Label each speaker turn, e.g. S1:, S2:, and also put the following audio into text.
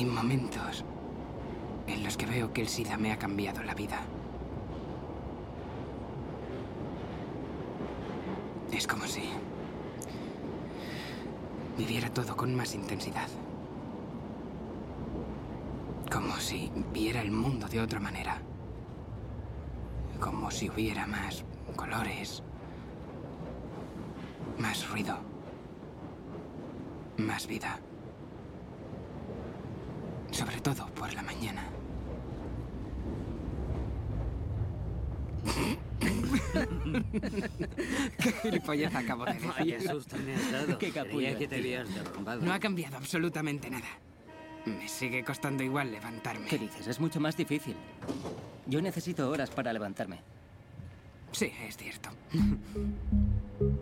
S1: Hay momentos en los que veo que el SIDA me ha cambiado la vida. Es como si viviera todo con más intensidad. Como si viera el mundo de otra manera. Como si hubiera más colores, más ruido, más vida. Sobre todo por la mañana. ¿Qué gilipollez acabo de decir?
S2: Vaya susto me has dado.
S3: Qué capullo
S2: Creía que te
S3: eres, tío.
S2: habías derrumbado.
S1: No ha cambiado absolutamente nada. Me sigue costando igual levantarme.
S3: ¿Qué dices? Es mucho más difícil. Yo necesito horas para levantarme.
S1: Sí, es cierto.